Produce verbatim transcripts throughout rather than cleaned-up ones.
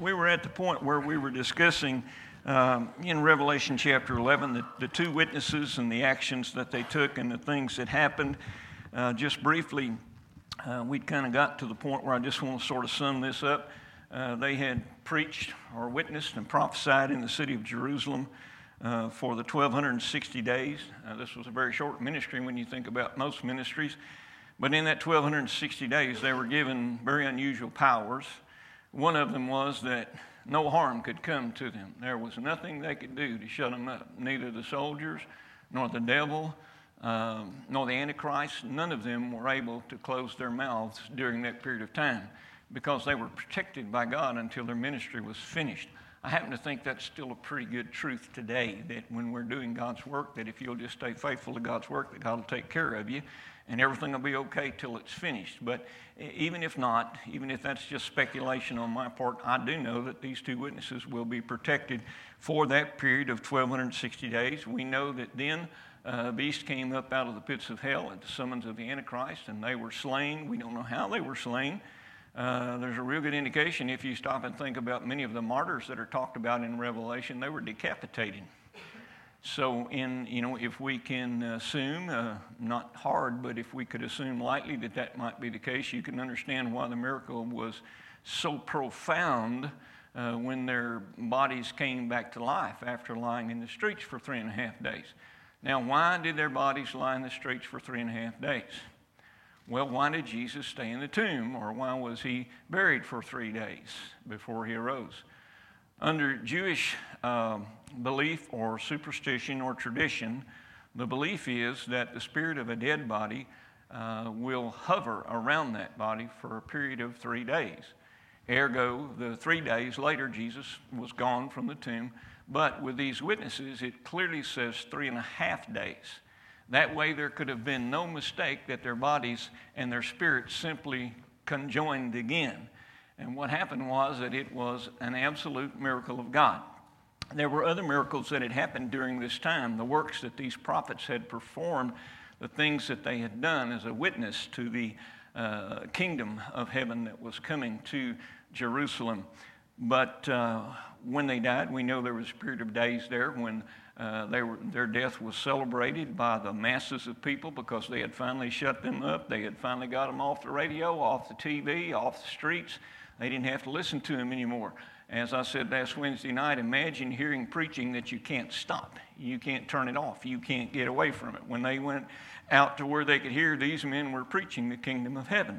we were at the point where we were discussing um, in Revelation chapter eleven the, the two witnesses and the actions that they took and the things that happened. Uh, just briefly, uh, we'd kind of got to the point where I just want to sort of sum this up. Uh, they had preached or witnessed and prophesied in the city of Jerusalem uh, for the twelve sixty days. Uh, this was a very short ministry when you think about most ministries. But in that twelve sixty days, they were given very unusual powers. One of them was that no harm could come to them. There was nothing they could do to shut them up. Neither the soldiers, nor the devil, um, nor the Antichrist. None of them were able to close their mouths during that period of time because they were protected by God until their ministry was finished. I happen to think that's still a pretty good truth today, that when we're doing God's work, that if you'll just stay faithful to God's work, that God will take care of you, and everything will be okay till it's finished. But even if not, even if that's just speculation on my part, I do know that these two witnesses will be protected for that period of twelve sixty days. We know that then uh, a beast came up out of the pits of hell at the summons of the Antichrist, and they were slain. We don't know how they were slain. Uh, there's a real good indication if you stop and think about many of the martyrs that are talked about in Revelation, they were decapitated. So, in you know, if we can assume, uh, not hard, but if we could assume lightly that that might be the case, you can understand why the miracle was so profound uh, when their bodies came back to life after lying in the streets for three and a half days. Now, why did their bodies lie in the streets for three and a half days? Well, why did Jesus stay in the tomb, or why was he buried for three days before he arose? Under Jewish um, belief or superstition or tradition, the belief is that the spirit of a dead body uh, will hover around that body for a period of three days. Ergo, the three days later, Jesus was gone from the tomb. But with these witnesses, it clearly says three and a half days. That way, there could have been no mistake that their bodies and their spirits simply conjoined again. And what happened was that it was an absolute miracle of God. There were other miracles that had happened during this time, the works that these prophets had performed, the things that they had done as a witness to the uh, kingdom of heaven that was coming to Jerusalem. But uh, when they died, we know there was a period of days there when uh, they were, their death was celebrated by the masses of people because they had finally shut them up. They had finally got them off the radio, off the T V, off the streets. They didn't have to listen to him anymore. As I said last Wednesday night, imagine hearing preaching that you can't stop. You can't turn it off. You can't get away from it. When they went out to where they could hear, these men were preaching the kingdom of heaven.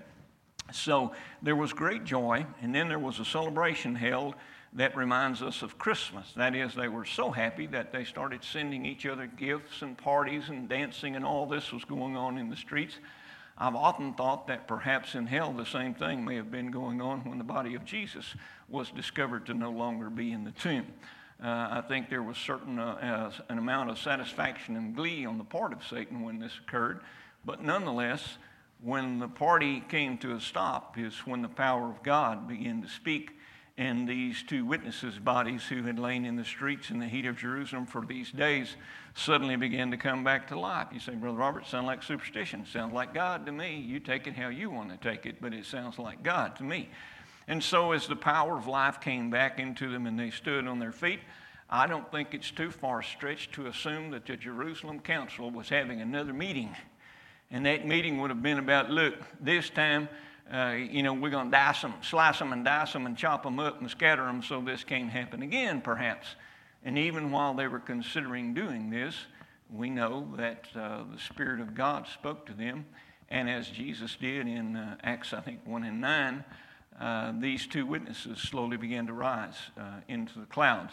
So there was great joy, and then there was a celebration held that reminds us of Christmas. That is, they were so happy that they started sending each other gifts and parties and dancing, and all this was going on in the streets. I've often thought that perhaps in hell the same thing may have been going on when the body of Jesus was discovered to no longer be in the tomb. Uh, I think there was certain uh, uh, an amount of satisfaction and glee on the part of Satan when this occurred, but nonetheless, when the party came to a stop is when the power of God began to speak, and these two witnesses' bodies who had lain in the streets in the heat of Jerusalem for these days suddenly began to come back to life. You say, Brother Robert, sounds like superstition. Sounds like God to me. You take it how you want to take it, but it sounds like God to me. And so as the power of life came back into them and they stood on their feet, I don't think it's too far stretched to assume that the Jerusalem Council was having another meeting. And that meeting would have been about, look, this time, uh, you know, we're going to dice them, slice them and dice them and chop them up and scatter them so this can't happen again, perhaps. And even while they were considering doing this, we know that uh, the Spirit of God spoke to them. And as Jesus did in uh, Acts, I think, one and nine, uh, these two witnesses slowly began to rise uh, into the clouds.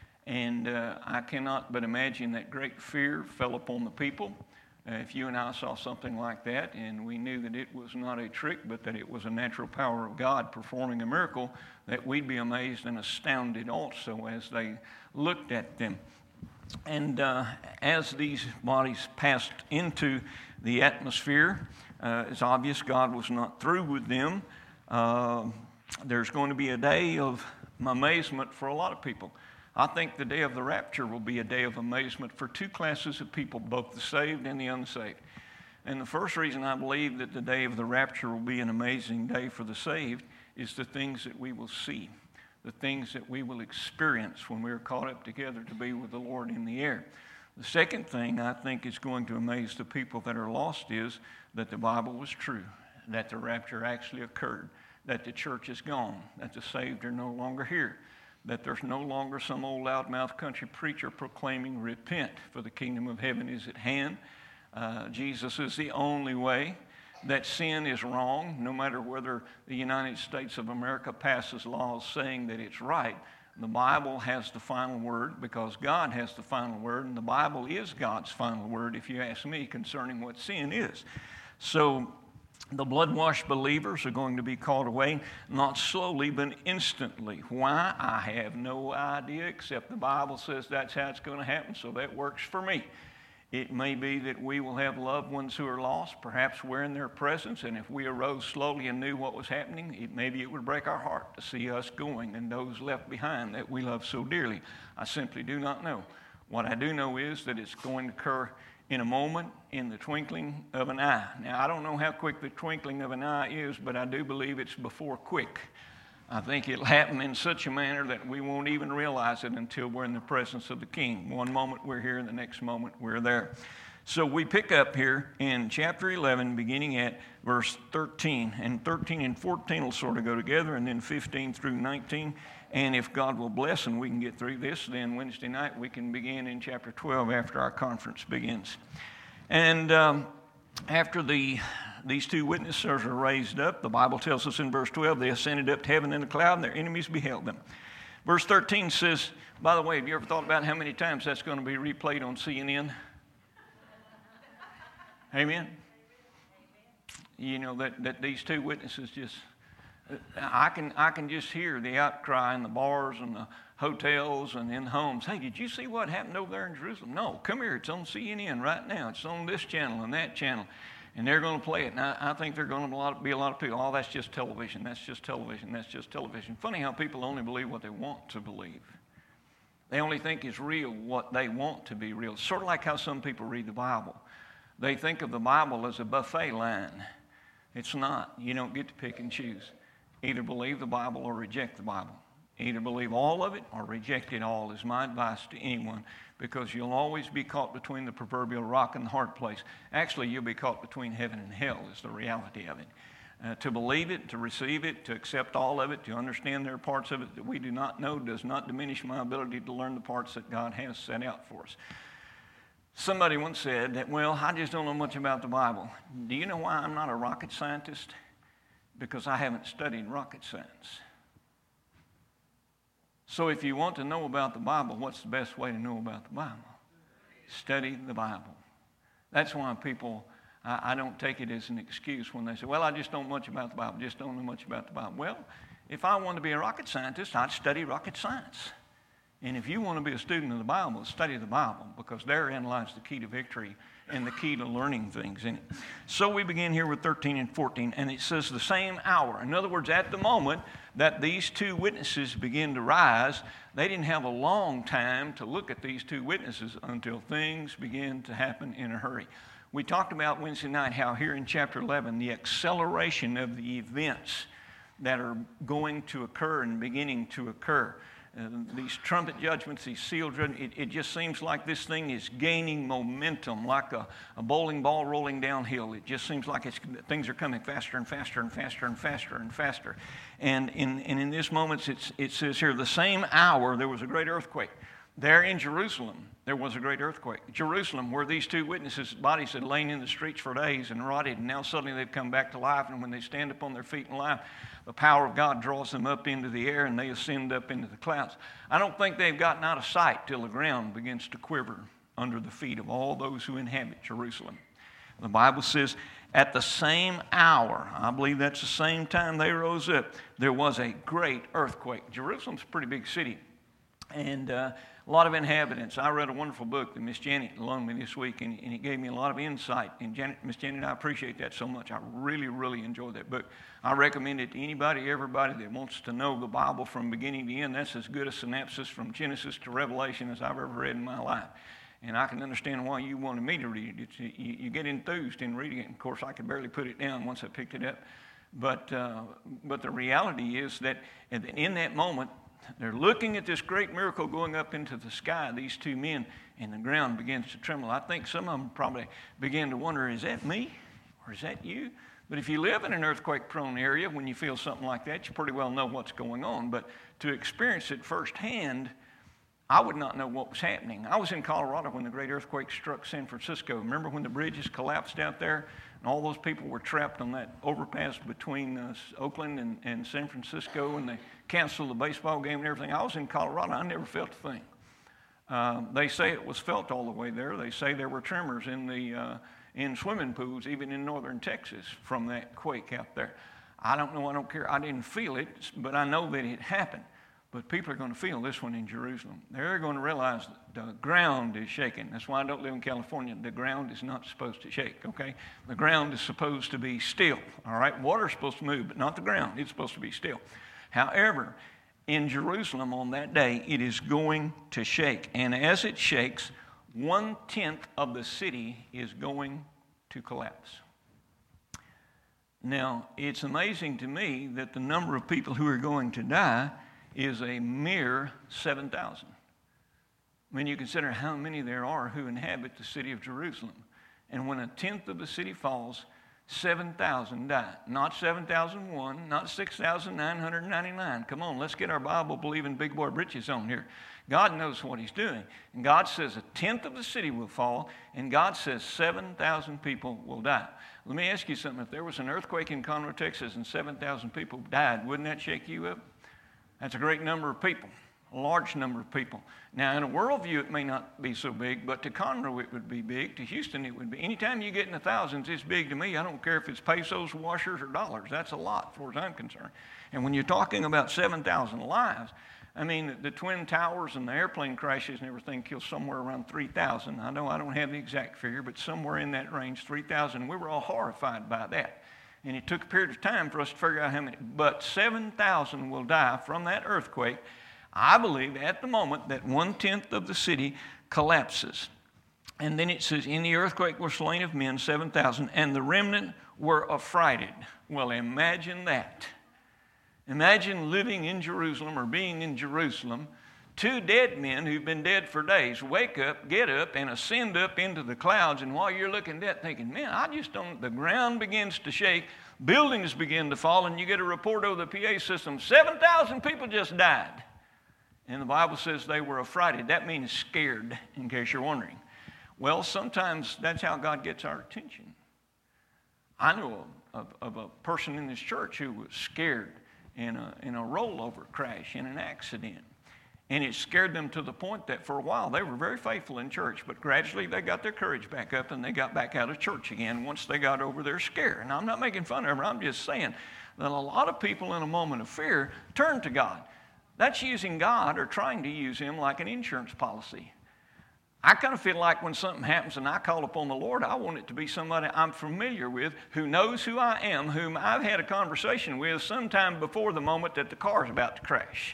And uh, I cannot but imagine that great fear fell upon the people. Uh, if you and I saw something like that and we knew that it was not a trick but that it was a natural power of God performing a miracle, that we'd be amazed and astounded also as they looked at them. And uh, as these bodies passed into the atmosphere, uh, it's obvious God was not through with them. Uh, there's going to be a day of amazement for a lot of people. I think the day of the rapture will be a day of amazement for two classes of people, both the saved and the unsaved. And the first reason I believe that the day of the rapture will be an amazing day for the saved is the things that we will see. the things that we will experience when we're caught up together to be with the Lord in the air. The second thing I think is going to amaze the people that are lost is that the Bible was true, that the rapture actually occurred, that the church is gone, that the saved are no longer here, that there's no longer some old loudmouth country preacher proclaiming, repent, for the kingdom of heaven is at hand. Uh, Jesus is the only way. That sin is wrong, no matter whether the United States of America passes laws saying that it's right. The Bible has the final word because God has the final word, and the Bible is God's final word, if you ask me, concerning what sin is. So the blood-washed believers are going to be called away, not slowly, but instantly. Why? I have no idea, except the Bible says that's how it's going to happen, so that works for me. It may be that we will have loved ones who are lost. Perhaps we're in their presence, and if we arose slowly and knew what was happening, it, maybe it would break our heart to see us going and those left behind that we love so dearly. I simply do not know. What I do know is that it's going to occur in a moment, in the twinkling of an eye. Now, I don't know how quick the twinkling of an eye is, but I do believe it's before quick. I think it'll happen in such a manner that we won't even realize it until we're in the presence of the King. One moment we're here, and the next moment we're there. So we pick up here in chapter eleven, beginning at verse thirteen. And thirteen and fourteen will sort of go together, and then fifteen through nineteen. And if God will bless and we can get through this, then Wednesday night we can begin in chapter twelve after our conference begins. And um, after the... These two witnesses are raised up. The Bible tells us in verse twelve, they ascended up to heaven in a cloud, and their enemies beheld them. Verse thirteen says, by the way, have you ever thought about how many times that's going to be replayed on C N N? Amen? You know, that, that these two witnesses just, I can, I can just hear the outcry in the bars and the hotels and in homes. Hey, did you see what happened over there in Jerusalem? No, come here. It's on C N N right now. It's on this channel and that channel. And they're going to play it. And I, I think there are going to be a lot of people, oh, that's just television, that's just television, that's just television. Funny how people only believe what they want to believe. They only think is real what they want to be real. Sort of like how some people read the Bible. They think of the Bible as a buffet line. It's not. You don't get to pick and choose. Either believe the Bible or reject the Bible. Either believe all of it or reject it all is my advice to anyone, because you'll always be caught between the proverbial rock and the hard place. Actually, you'll be caught between heaven and hell is the reality of it. Uh, to believe it, to receive it, to accept all of it, to understand there are parts of it that we do not know does not diminish my ability to learn the parts that God has set out for us. Somebody once said that, well, I just don't know much about the Bible. Do you know why I'm not a rocket scientist? Because I haven't studied rocket science. So if you want to know about the Bible, what's the best way to know about the Bible? Study the Bible. That's why people, I, I don't take it as an excuse when they say, well, I just don't know much about the Bible, just don't know much about the Bible. Well, if I wanted to be a rocket scientist, I'd study rocket science. And if you want to be a student of the Bible, study the Bible, because therein lies the key to victory and the key to learning things in it. So we begin here with thirteen and fourteen, and it says the same hour. In other words, at the moment that these two witnesses begin to rise, they didn't have a long time to look at these two witnesses until things began to happen in a hurry. We talked about Wednesday night how here in chapter eleven, the acceleration of the events that are going to occur and beginning to occur. Uh, these trumpet judgments, these seal judgments, it, it just seems like this thing is gaining momentum, like a, a bowling ball rolling downhill. It just seems like it's, things are coming faster and faster and faster and faster and faster. And in, and in this moment, it's, it says here, the same hour there was a great earthquake. There in Jerusalem, there was a great earthquake. Jerusalem, where these two witnesses' bodies had lain in the streets for days and rotted, and now suddenly they've come back to life, and when they stand up on their feet in life, the power of God draws them up into the air, and they ascend up into the clouds. I don't think they've gotten out of sight till the ground begins to quiver under the feet of all those who inhabit Jerusalem. The Bible says, at the same hour, I believe that's the same time they rose up, there was a great earthquake. Jerusalem's a pretty big city, and uh, a lot of inhabitants. I read a wonderful book that Miss Janet loaned me this week, and, and it gave me a lot of insight. And Janet, Miss Janet, I appreciate that so much. I really, really enjoyed that book. I recommend it to anybody, everybody that wants to know the Bible from beginning to end. That's as good a synopsis from Genesis to Revelation as I've ever read in my life. And I can understand why you wanted me to read it. It's, you, you get enthused in reading it. And of course, I could barely put it down once I picked it up. But, uh, but the reality is that in that moment, they're looking at this great miracle going up into the sky, these two men, and the ground begins to tremble. I think some of them probably begin to wonder, is that me or is that you? But if you live in an earthquake-prone area, when you feel something like that, you pretty well know what's going on. But to experience it firsthand, I would not know what was happening. I was in Colorado when the great earthquake struck San Francisco. Remember when the bridges collapsed out there and all those people were trapped on that overpass between uh, Oakland and, and San Francisco, and they canceled the baseball game and everything? I was in Colorado. I never felt a thing. Uh, they say it was felt all the way there. They say there were tremors in the uh, in swimming pools, even in northern Texas, from that quake out there. I don't know. I don't care. I didn't feel it, but I know that it happened. But people are going to feel this one in Jerusalem. They're going to realize that the ground is shaking. That's why I don't live in California. The ground is not supposed to shake, okay? The ground is supposed to be still, all right? Water's supposed to move, but not the ground. It's supposed to be still. However, in Jerusalem on that day, it is going to shake. And as it shakes, one-tenth of the city is going to collapse. Now, it's amazing to me that the number of people who are going to die is a mere seven thousand. When you consider how many there are who inhabit the city of Jerusalem. And when a tenth of the city falls, seven thousand die. Not seven thousand one, not six thousand nine hundred ninety-nine. Come on, let's get our Bible-believing big boy britches on here. God knows what he's doing. And God says a tenth of the city will fall, and God says seven thousand people will die. Let me ask you something. If there was an earthquake in Conroe, Texas, and seven thousand people died, wouldn't that shake you up? That's a great number of people, a large number of people. Now, in a worldview, it may not be so big, but to Conroe, it would be big. To Houston, it would be. Anytime you get in the thousands, it's big to me. I don't care if it's pesos, washers, or dollars. That's a lot, as far as I'm concerned. And when you're talking about seven thousand lives, I mean, the Twin Towers and the airplane crashes and everything kill somewhere around three thousand. I know I don't have the exact figure, but somewhere in that range, three thousand. We were all horrified by that. And it took a period of time for us to figure out how many. But seven thousand will die from that earthquake. I believe at the moment that one-tenth of the city collapses. And then it says, in the earthquake were slain of men, seven thousand, and the remnant were affrighted. Well, imagine that. Imagine living in Jerusalem or being in Jerusalem. Two dead men who've been dead for days wake up, get up, and ascend up into the clouds. And while you're looking at that, thinking, man, I just don't, the ground begins to shake, buildings begin to fall, and you get a report over the P A system, seven thousand people just died. And the Bible says they were affrighted. That means scared, in case you're wondering. Well, sometimes that's how God gets our attention. I know of, of, of a person in this church who was scared in a, in a rollover crash, in an accident. And it scared them to the point that for a while they were very faithful in church, but gradually they got their courage back up and they got back out of church again once they got over their scare. And I'm not making fun of them, I'm just saying that a lot of people in a moment of fear turn to God. That's using God or trying to use him like an insurance policy. I kind of feel like when something happens and I call upon the Lord, I want it to be somebody I'm familiar with, who knows who I am, whom I've had a conversation with sometime before the moment that the car is about to crash.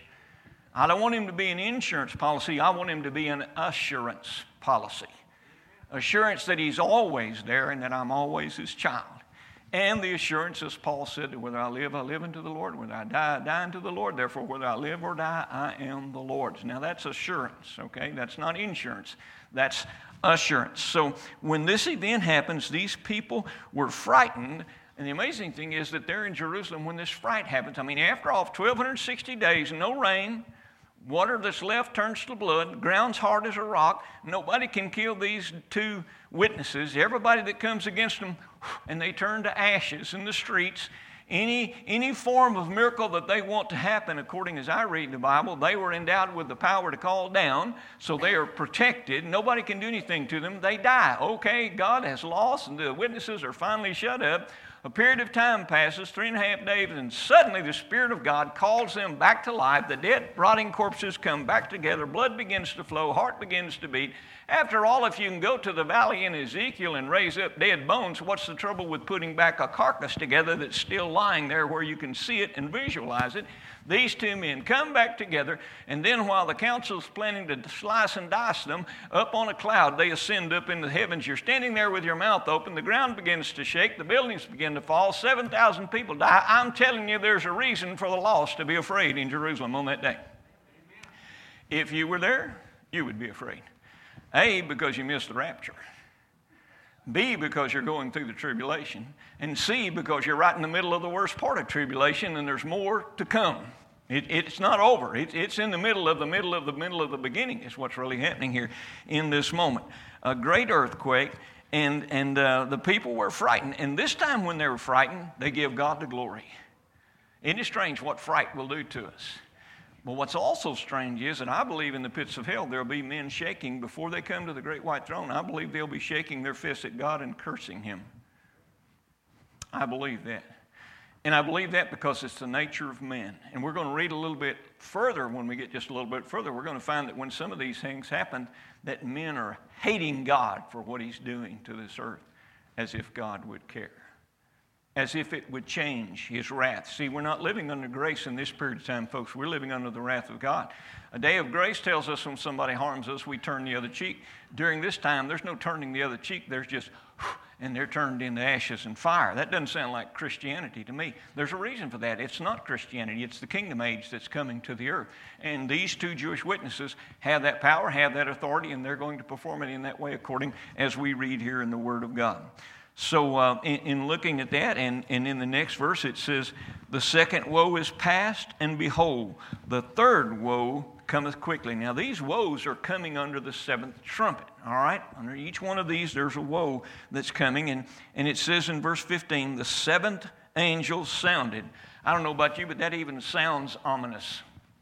I don't want him to be an insurance policy. I want him to be an assurance policy. Assurance that he's always there and that I'm always his child. And the assurance, as Paul said, that whether I live, I live unto the Lord. Whether I die, I die unto the Lord. Therefore, whether I live or die, I am the Lord's. Now, that's assurance, okay? That's not insurance. That's assurance. So when this event happens, these people were frightened. And the amazing thing is that they're in Jerusalem when this fright happens. I mean, after all, twelve sixty days, no rain, water that's left turns to blood, ground's hard as a rock. Nobody can kill these two witnesses. Everybody that comes against them, and they turn to ashes in the streets. Any, any form of miracle that they want to happen, according as I read the Bible, they were endowed with the power to call down, so they are protected. Nobody can do anything to them. They die. Okay, God has lost, and the witnesses are finally shut up. A period of time passes, three and a half days, and suddenly the Spirit of God calls them back to life. The dead, rotting corpses come back together. Blood begins to flow. Heart begins to beat. After all, if you can go to the valley in Ezekiel and raise up dead bones, what's the trouble with putting back a carcass together that's still lying there where you can see it and visualize it? These two men come back together, and then while the council's planning to slice and dice them, up on a cloud, they ascend up into the heavens. You're standing there with your mouth open. The ground begins to shake. The buildings begin to fall. seven thousand people die. I'm telling you, there's a reason for the lost to be afraid in Jerusalem on that day. If you were there, you would be afraid. A, because you missed the rapture. B, because you're going through the tribulation. And C, because you're right in the middle of the worst part of tribulation and there's more to come. It, it's not over. It, it's in the middle of the middle of the middle of the beginning is what's really happening here in this moment. A great earthquake, and, and uh, the people were frightened. And this time when they were frightened, they give God the glory. Isn't it strange what fright will do to us? But what's also strange is that I believe in the pits of hell there will be men shaking before they come to the great white throne. I believe they'll be shaking their fists at God and cursing him. I believe that. And I believe that because it's the nature of man. And we're going to read a little bit further. When we get just a little bit further, we're going to find that when some of these things happen, that men are hating God for what he's doing to this earth, as if God would care. As if it would change his wrath. See, we're not living under grace in this period of time, folks. We're living under the wrath of God. A day of grace tells us when somebody harms us, we turn the other cheek. During this time, there's no turning the other cheek. There's just, and they're turned into ashes and fire. That doesn't sound like Christianity to me. There's a reason for that. It's not Christianity. It's the kingdom age that's coming to the earth. And these two Jewish witnesses have that power, have that authority, and they're going to perform it in that way according as we read here in the Word of God. So uh, in, in looking at that, and, and in the next verse it says, the second woe is past, and behold, the third woe cometh quickly. Now these woes are coming under the seventh trumpet, all right? Under each one of these there's a woe that's coming, and, and it says in verse fifteen, the seventh angel sounded. I don't know about you, but that even sounds ominous.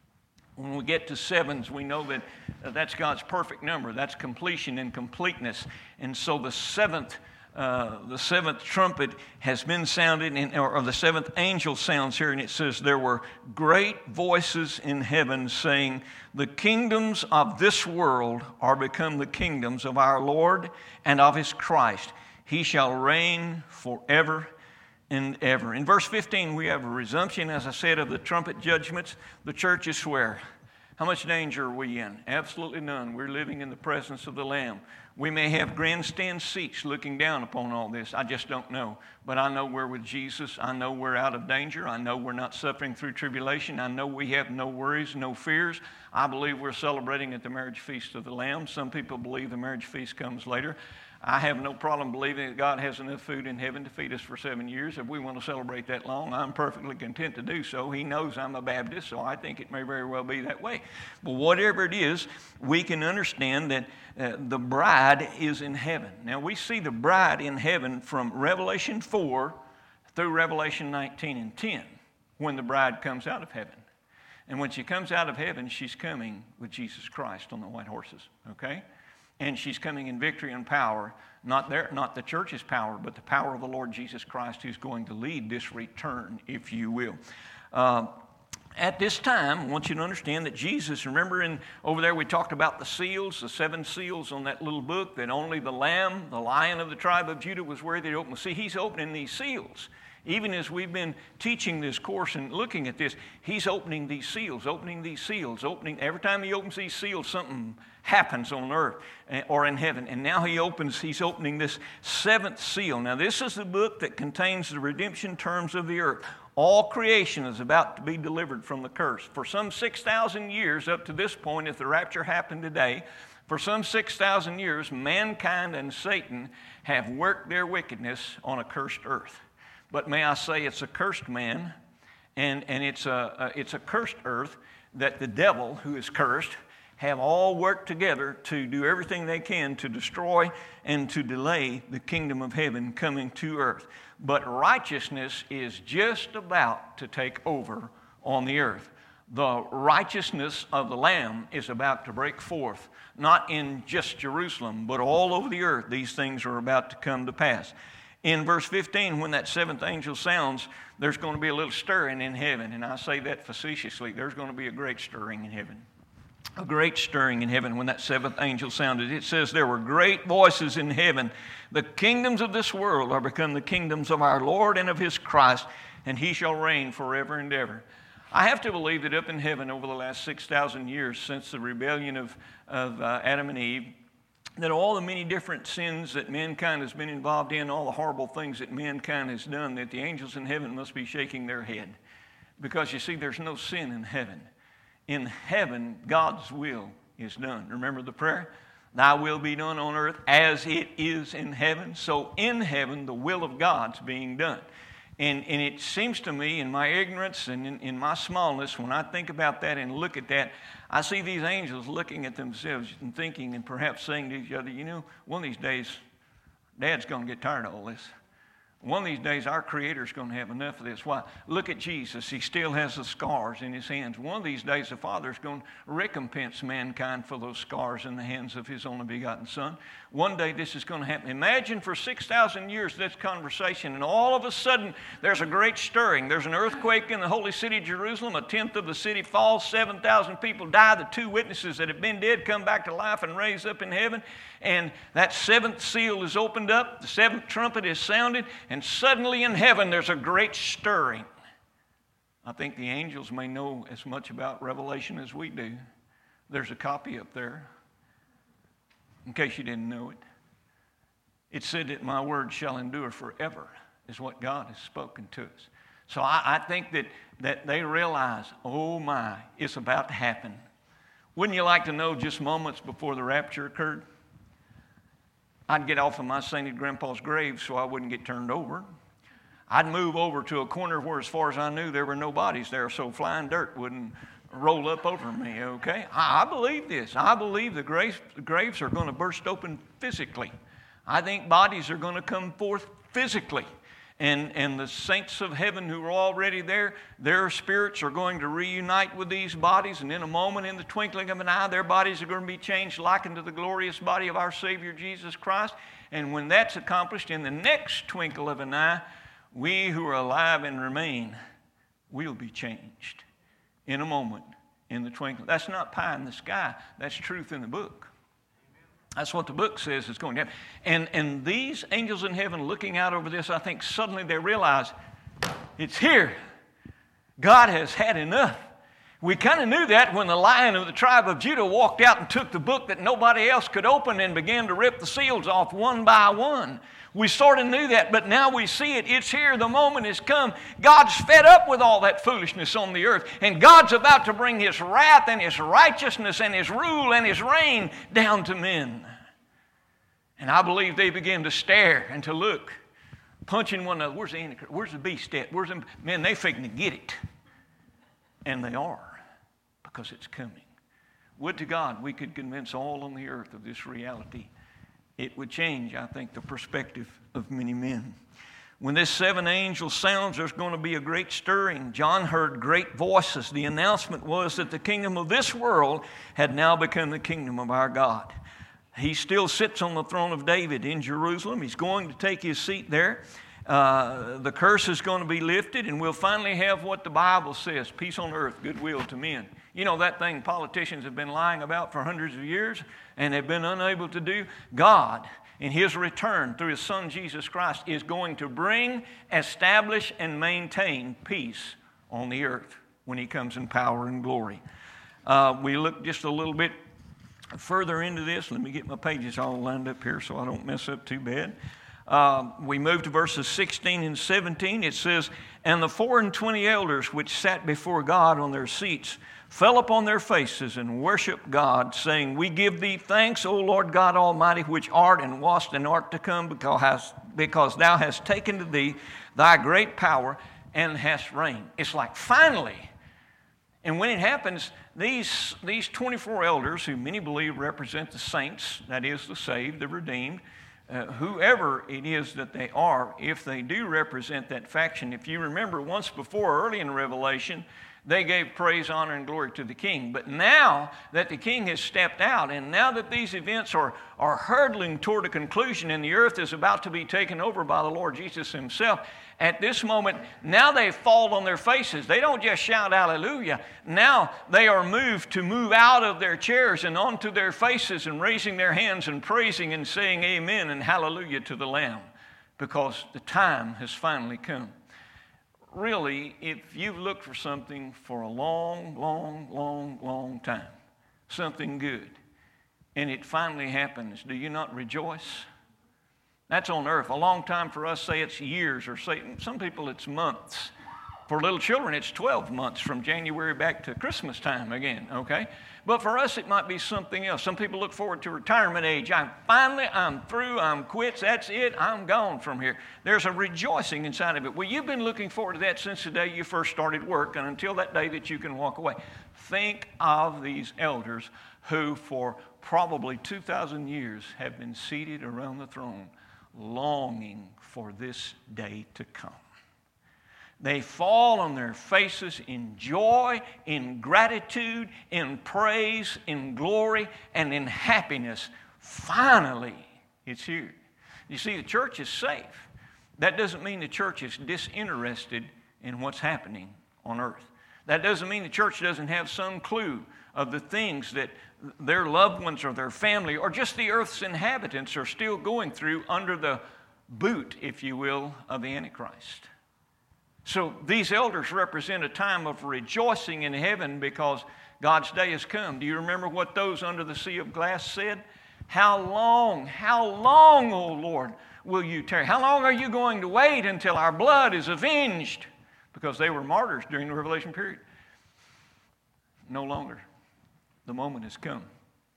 When we get to sevens, we know that uh, that's God's perfect number. That's completion and completeness. And so the seventh Uh, the seventh trumpet has been sounded, in, or, or the seventh angel sounds here, and it says, there were great voices in heaven saying, the kingdoms of this world are become the kingdoms of our Lord and of his Christ. He shall reign forever and ever. In verse fifteen, we have a resumption, as I said, of the trumpet judgments. The churches swear. How much danger are we in? Absolutely none. We're living in the presence of the Lamb. We may have grandstand seats looking down upon all this. I just don't know. But I know we're with Jesus. I know we're out of danger. I know we're not suffering through tribulation. I know we have no worries, no fears. I believe we're celebrating at the marriage feast of the Lamb. Some people believe the marriage feast comes later. I have no problem believing that God has enough food in heaven to feed us for seven years. If we want to celebrate that long, I'm perfectly content to do so. He knows I'm a Baptist, so I think it may very well be that way. But whatever it is, we can understand that uh, the bride is in heaven. Now, we see the bride in heaven from Revelation four through Revelation nineteen and ten, when the bride comes out of heaven. And when she comes out of heaven, she's coming with Jesus Christ on the white horses, okay? And she's coming in victory and power, not their, not the church's power, but the power of the Lord Jesus Christ, who's going to lead this return, if you will. Uh, at this time, I want you to understand that Jesus, remember in over there we talked about the seals, the seven seals on that little book, that only the Lamb, the Lion of the tribe of Judah, was worthy to open. See, he's opening these seals. Even as we've been teaching this course and looking at this, he's opening these seals, opening these seals, opening. Every time he opens these seals, something happens on earth or in heaven. And now he opens, he's opening this seventh seal. Now this is the book that contains the redemption terms of the earth. All creation is about to be delivered from the curse. For some six thousand years up to this point, if the rapture happened today, for some six thousand years, mankind and Satan have worked their wickedness on a cursed earth. But may I say it's a cursed man, and, and it's, a, a, it's a cursed earth that the devil, who is cursed, have all worked together to do everything they can to destroy and to delay the kingdom of heaven coming to earth. But righteousness is just about to take over on the earth. The righteousness of the Lamb is about to break forth, not in just Jerusalem, but all over the earth. These things are about to come to pass. In verse fifteen, when that seventh angel sounds, there's going to be a little stirring in heaven. And I say that facetiously. There's going to be a great stirring in heaven. A great stirring in heaven when that seventh angel sounded. It says there were great voices in heaven. The kingdoms of this world are become the kingdoms of our Lord and of his Christ, and he shall reign forever and ever. I have to believe that up in heaven over the last six thousand years since the rebellion of, of uh, Adam and Eve, that all the many different sins that mankind has been involved in, all the horrible things that mankind has done, that the angels in heaven must be shaking their head. Because you see, there's no sin in heaven. in heaven, God's will is done. Remember the prayer? Thy will be done on earth as it is in heaven. So in heaven, the will of God's being done. And, and it seems to me, in my ignorance and in, in my smallness, when I think about that and look at that, I see these angels looking at themselves and thinking and perhaps saying to each other, you know, one of these days, Dad's going to get tired of all this. One of these days, our Creator's going to have enough of this. Why? Look at Jesus. He still has the scars in his hands. One of these days, the Father's going to recompense mankind for those scars in the hands of his only begotten Son. One day, this is going to happen. Imagine for six thousand years this conversation, and all of a sudden, there's a great stirring. There's an earthquake in the holy city of Jerusalem. A tenth of the city falls. seven thousand people die. The two witnesses that have been dead come back to life and raise up in heaven. And that seventh seal is opened up. The seventh trumpet is sounded. And suddenly in heaven, there's a great stirring. I think the angels may know as much about Revelation as we do. There's a copy up there, in case you didn't know it. It said that my word shall endure forever, is what God has spoken to us. So I, I think that, that they realize, oh my, it's about to happen. Wouldn't you like to know just moments before the rapture occurred? I'd get off of my sainted grandpa's grave so I wouldn't get turned over. I'd move over to a corner where, as far as I knew, there were no bodies there, so flying dirt wouldn't roll up over me, okay? I, I believe this. I believe the graves, the graves are going to burst open physically. I think bodies are going to come forth physically. And, and the saints of heaven who are already there, their spirits are going to reunite with these bodies. And in a moment, in the twinkling of an eye, their bodies are going to be changed like unto the glorious body of our Savior Jesus Christ. And when that's accomplished, in the next twinkle of an eye, we who are alive and remain will be changed in a moment, in the twinkling. That's not pie in the sky. That's truth in the book. That's what the book says is going to happen. And, and these angels in heaven looking out over this, I think suddenly they realize it's here. God has had enough. We kind of knew that when the Lion of the tribe of Judah walked out and took the book that nobody else could open and began to rip the seals off one by one. We sort of knew that, but now we see it. It's here. The moment has come. God's fed up with all that foolishness on the earth, and God's about to bring his wrath and his righteousness and his rule and his reign down to men. And I believe they begin to stare and to look, punching one another. Where's the Antichrist? Where's the beast at? Where's the... Man, they figuring to get it. And they are, because it's coming. Would to God we could convince all on the earth of this reality. It would change, I think, the perspective of many men. When this seven angel sounds, there's going to be a great stirring. John heard great voices. The announcement was that the kingdom of this world had now become the kingdom of our God. He still sits on the throne of David in Jerusalem. He's going to take his seat there. Uh, the curse is going to be lifted, and we'll finally have what the Bible says, peace on earth, goodwill to men. You know that thing politicians have been lying about for hundreds of years, and they've been unable to do? God, in his return through his Son Jesus Christ, is going to bring, establish, and maintain peace on the earth when he comes in power and glory. Uh, we look just a little bit further into this. Let me get my pages all lined up here so I don't mess up too bad. Uh, we move to verses sixteen and seventeen. It says, "And the four and twenty elders which sat before God on their seats fell upon their faces and worshiped God, saying, We give thee thanks, O Lord God Almighty, which art and wast and art to come, because, because thou hast taken to thee thy great power and hast reigned." It's like, finally. And when it happens, these, these twenty-four elders, who many believe represent the saints, that is, the saved, the redeemed, Uh, whoever it is that they are, if they do represent that faction. If you remember, once before, early in Revelation, they gave praise, honor, and glory to the king. But now that the king has stepped out, and now that these events are, are hurtling toward a conclusion, and the earth is about to be taken over by the Lord Jesus himself, at this moment, now they fall on their faces. They don't just shout hallelujah. Now they are moved to move out of their chairs and onto their faces and raising their hands and praising and saying amen and hallelujah to the Lamb, because the time has finally come. Really, if you've looked for something for a long, long, long, long time, something good, and it finally happens, do you not rejoice? That's on earth. A long time for us, say it's years, or say some people it's months. For little children, it's twelve months from January back to Christmas time again, okay? But for us, it might be something else. Some people look forward to retirement age. I'm finally, I'm through, I'm quits, that's it, I'm gone from here. There's a rejoicing inside of it. Well, you've been looking forward to that since the day you first started work and until that day that you can walk away. Think of these elders who for probably two thousand years have been seated around the throne longing for this day to come. They fall on their faces in joy, in gratitude, in praise, in glory, and in happiness. Finally, it's here. You see, the church is safe. That doesn't mean the church is disinterested in what's happening on earth. That doesn't mean the church doesn't have some clue of the things that their loved ones or their family or just the earth's inhabitants are still going through under the boot, if you will, of the Antichrist. So these elders represent a time of rejoicing in heaven because God's day has come. Do you remember what those under the sea of glass said? How long, how long, O Lord, will you tarry? How long are you going to wait until our blood is avenged? Because they were martyrs during the Revelation period. No longer. The moment has come.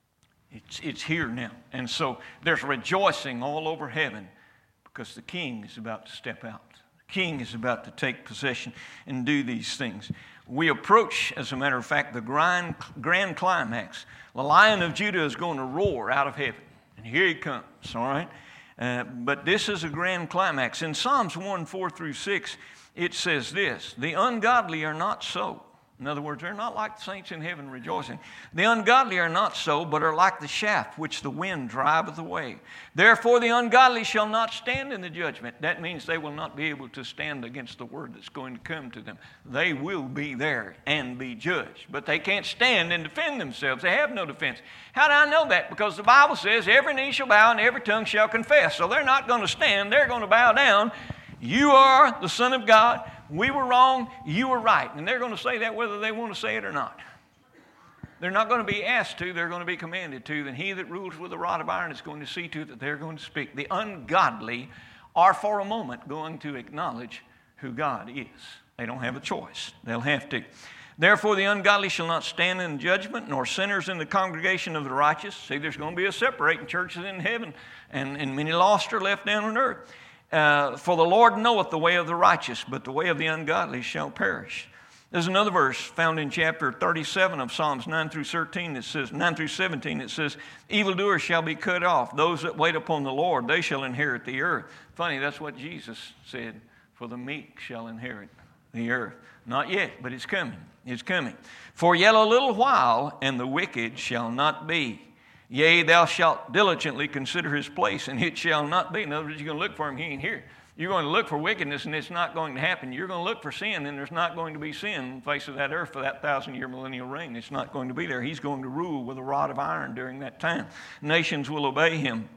It's, it's here now. And so there's rejoicing all over heaven because the King is about to step out. King is about to take possession and do these things. We approach, as a matter of fact, the grand, grand climax. The Lion of Judah is going to roar out of heaven. And here he comes, all right? Uh, but this is a grand climax. In Psalms one, four through six, it says this: the ungodly are not so. In other words, they're not like the saints in heaven rejoicing. The ungodly are not so, but are like the shaft which the wind driveth away. Therefore the ungodly shall not stand in the judgment. That means they will not be able to stand against the word that's going to come to them. They will be there and be judged. But they can't stand and defend themselves. They have no defense. How do I know that? Because the Bible says every knee shall bow and every tongue shall confess. So they're not going to stand. They're going to bow down. You are the Son of God. We were wrong, you were right. And they're going to say that whether they want to say it or not. They're not going to be asked to, they're going to be commanded to. Then he that rules with a rod of iron is going to see to it that they're going to speak. The ungodly are for a moment going to acknowledge who God is. They don't have a choice. They'll have to. Therefore the ungodly shall not stand in judgment, nor sinners in the congregation of the righteous. See, there's going to be a separating churches in heaven, and, and many lost are left down on earth. Uh, for the Lord knoweth the way of the righteous, but the way of the ungodly shall perish. There's another verse found in chapter thirty-seven of Psalms nine through thirteen that says, nine through seventeen, it says, evildoers shall be cut off. Those that wait upon the Lord, they shall inherit the earth. Funny, that's what Jesus said, for the meek shall inherit the earth. Not yet, but it's coming. It's coming. For yet a little while, and the wicked shall not be. Yea, thou shalt diligently consider his place, and it shall not be. In other words, you're going to look for him, he ain't here. You're going to look for wickedness, and it's not going to happen. You're going to look for sin, and there's not going to be sin on the face of that earth for that thousand-year millennial reign. It's not going to be there. He's going to rule with a rod of iron during that time. Nations will obey him.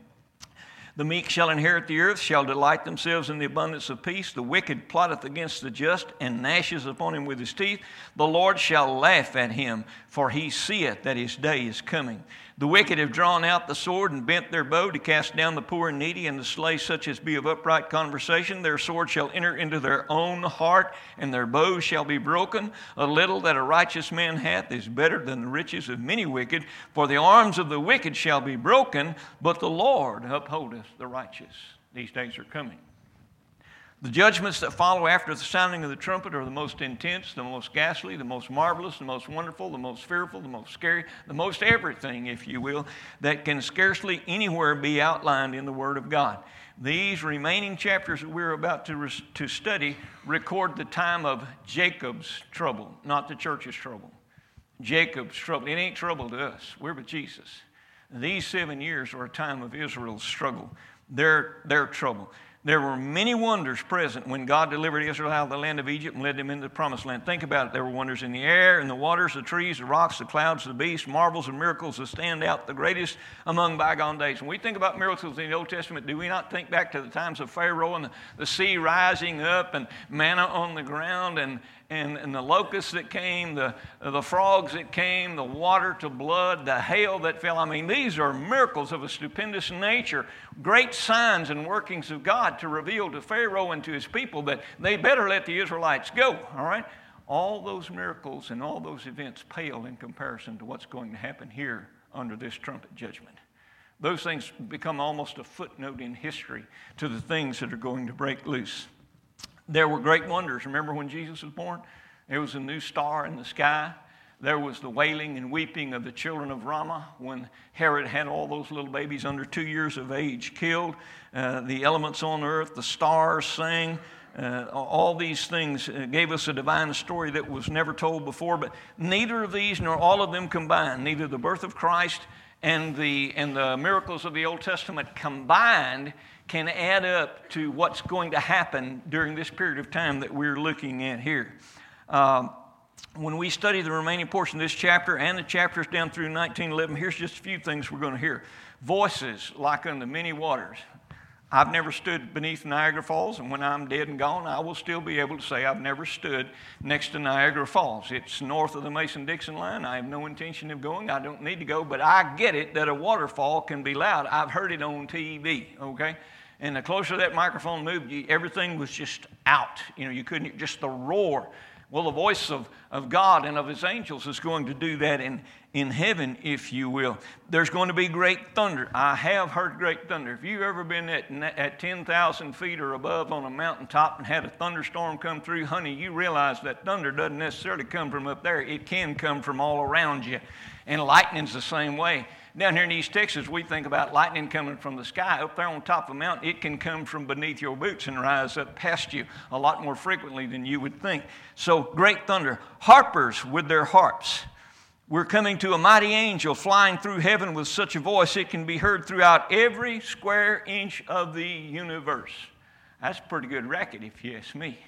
The meek shall inherit the earth, shall delight themselves in the abundance of peace. The wicked plotteth against the just, and gnashes upon him with his teeth. The Lord shall laugh at him, for he seeth that his day is coming. The wicked have drawn out the sword and bent their bow to cast down the poor and needy and to slay such as be of upright conversation. Their sword shall enter into their own heart, and their bows shall be broken. A little that a righteous man hath is better than the riches of many wicked. For the arms of the wicked shall be broken, but the Lord upholdeth the righteous. These days are coming. The judgments that follow after the sounding of the trumpet are the most intense, the most ghastly, the most marvelous, the most wonderful, the most fearful, the most scary, the most everything, if you will, that can scarcely anywhere be outlined in the Word of God. These remaining chapters that we're about to, res- to study record the time of Jacob's trouble, not the church's trouble. Jacob's trouble. It ain't trouble to us. We're with Jesus. These seven years are a time of Israel's struggle, their, their trouble. There were many wonders present when God delivered Israel out of the land of Egypt and led them into the promised land. Think about it. There were wonders in the air, in the waters, the trees, the rocks, the clouds, the beasts, marvels and miracles that stand out, the greatest among bygone days. When we think about miracles in the Old Testament, do we not think back to the times of Pharaoh and the, the sea rising up and manna on the ground and, and, and the locusts that came, the, the frogs that came, the water to blood, the hail that fell. I mean, these are miracles of a stupendous nature, great signs and workings of God to reveal to Pharaoh and to his people that they better let the Israelites go, all right? All those miracles and all those events pale in comparison to what's going to happen here under this trumpet judgment. Those things become almost a footnote in history to the things that are going to break loose. There were great wonders. Remember when Jesus was born? There was a new star in the sky. There was the wailing and weeping of the children of Ramah when Herod had all those little babies under two years of age killed. Uh, the elements on earth, the stars sang. Uh, all these things uh, gave us a divine story that was never told before. But neither of these nor all of them combined, neither the birth of Christ and the, and the miracles of the Old Testament combined can add up to what's going to happen during this period of time that we're looking at here. Um, when we study the remaining portion of this chapter and the chapters down through nineteen eleven, here's just a few things we're going to hear. Voices like unto many waters. I've never stood beneath Niagara Falls, and when I'm dead and gone, I will still be able to say I've never stood next to Niagara Falls. It's north of the Mason-Dixon line. I have no intention of going. I don't need to go, but I get it that a waterfall can be loud. I've heard it on T V, okay? And the closer that microphone moved, you, everything was just out. You know, you couldn't, just the roar. Well, the voice of, of God and of his angels is going to do that in, in heaven, if you will. There's going to be great thunder. I have heard great thunder. If you've ever been at, at ten thousand feet or above on a mountaintop and had a thunderstorm come through, honey, you realize that thunder doesn't necessarily come from up there. It can come from all around you. And lightning's the same way. Down here in East Texas, we think about lightning coming from the sky. Up there on top of a mountain, it can come from beneath your boots and rise up past you a lot more frequently than you would think. So, great thunder. Harpers with their harps. We're coming to a mighty angel flying through heaven with such a voice it can be heard throughout every square inch of the universe. That's a pretty good racket, if you ask me.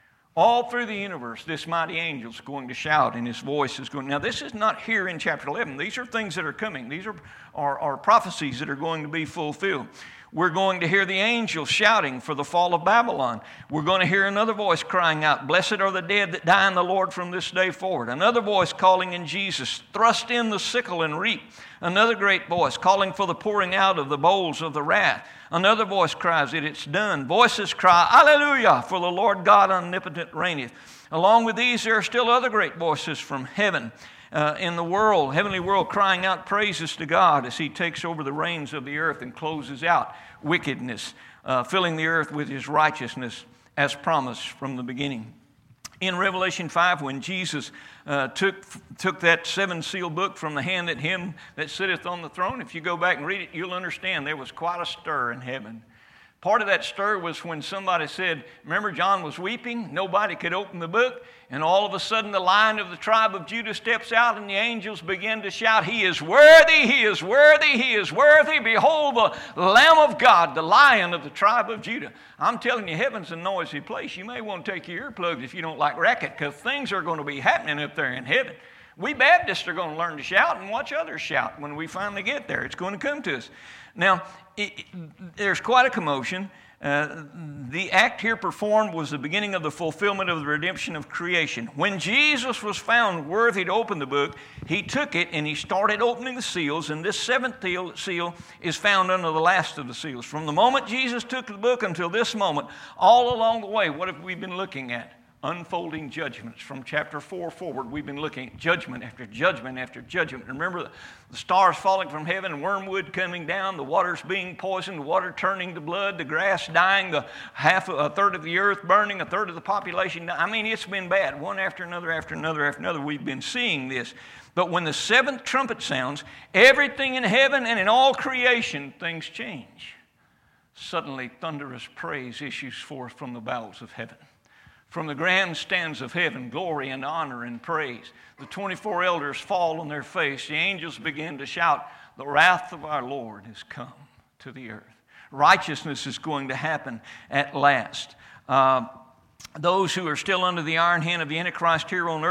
All through the universe, this mighty angel is going to shout, and his voice is going. Now, this is not here in chapter eleven. These are things that are coming. These are, are, are prophecies that are going to be fulfilled. We're going to hear the angel shouting for the fall of Babylon. We're going to hear another voice crying out, "Blessed are the dead that die in the Lord from this day forward." Another voice calling in Jesus, "Thrust in the sickle and reap." Another great voice calling for the pouring out of the bowls of the wrath. Another voice cries it, "It's done." Voices cry, "Alleluia, for the Lord God omnipotent reigneth." Along with these, there are still other great voices from heaven uh, in the world, heavenly world, crying out praises to God as he takes over the reins of the earth and closes out wickedness, uh, filling the earth with his righteousness as promised from the beginning. In Revelation five, when Jesus uh, took took that seven-seal book from the hand of him that sitteth on the throne, if you go back and read it, you'll understand there was quite a stir in heaven. Part of that stir was when somebody said, remember John was weeping, nobody could open the book, and all of a sudden the Lion of the tribe of Judah steps out and the angels begin to shout, "He is worthy, he is worthy, he is worthy. Behold the Lamb of God, the Lion of the tribe of Judah." I'm telling you, heaven's a noisy place. You may want to take your earplugs if you don't like racket, because things are going to be happening up there in heaven. We Baptists are going to learn to shout and watch others shout when we finally get there. It's going to come to us. Now, it, it, there's quite a commotion. Uh, the act here performed was the beginning of the fulfillment of the redemption of creation. When Jesus was found worthy to open the book, he took it and he started opening the seals, and this seventh seal is found under the last of the seals. From the moment Jesus took the book until this moment, all along the way, what have we been looking at? Unfolding judgments. From chapter four forward, we've been looking at judgment after judgment after judgment. Remember the stars falling from heaven, and wormwood coming down, the waters being poisoned, the water turning to blood, the grass dying, the half a third of the earth burning, a third of the population. I mean, it's been bad. One after another, after another, after another. We've been seeing this. But when the seventh trumpet sounds, everything in heaven and in all creation, things change. Suddenly, thunderous praise issues forth from the bowels of heaven. From the grandstands of heaven, glory and honor and praise. The twenty-four elders fall on their face. The angels begin to shout, "The wrath of our Lord has come to the earth." Righteousness is going to happen at last. Uh, those who are still under the iron hand of the Antichrist here on earth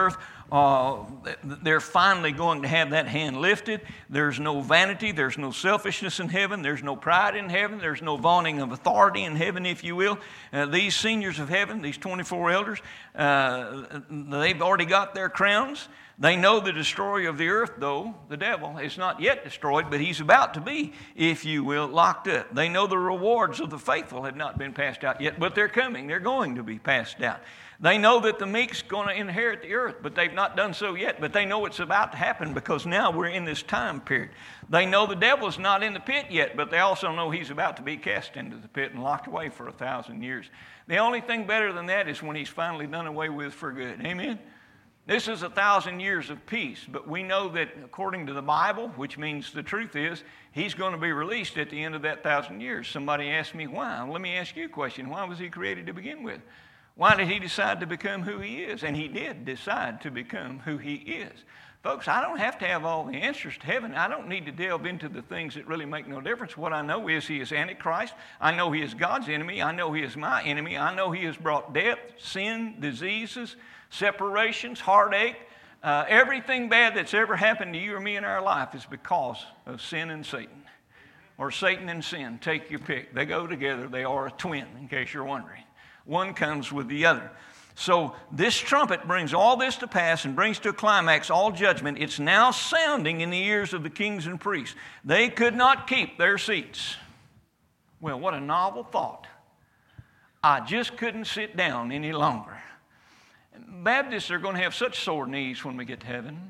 Uh, they're finally going to have that hand lifted. There's no vanity. There's no selfishness in heaven. There's no pride in heaven. There's no vaunting of authority in heaven, if you will. Uh, these seniors of heaven, these twenty-four elders, uh, they've already got their crowns. They know the destroyer of the earth, though, the devil, is not yet destroyed, but he's about to be, if you will, locked up. They know the rewards of the faithful have not been passed out yet, but they're coming. They're going to be passed out. They know that the meek's going to inherit the earth, but they've not done so yet. But they know it's about to happen because now we're in this time period. They know the devil's not in the pit yet, but they also know he's about to be cast into the pit and locked away for a thousand years. The only thing better than that is when he's finally done away with for good. Amen? This is a thousand years of peace, but we know that according to the Bible, which means the truth is, he's going to be released at the end of that thousand years. Somebody asked me why. Let me ask you a question. Why was he created to begin with? Why did he decide to become who he is? And he did decide to become who he is. Folks, I don't have to have all the answers to heaven. I don't need to delve into the things that really make no difference. What I know is he is Antichrist. I know he is God's enemy. I know he is my enemy. I know he has brought death, sin, diseases, separations, heartache. Uh, everything bad that's ever happened to you or me in our life is because of sin and Satan. Or Satan and sin. Take your pick. They go together. They are a twin, in case you're wondering. One comes with the other. So this trumpet brings all this to pass and brings to a climax all judgment. It's now sounding in the ears of the kings and priests. They could not keep their seats. Well, what a novel thought. I just couldn't sit down any longer. Baptists are going to have such sore knees when we get to heaven.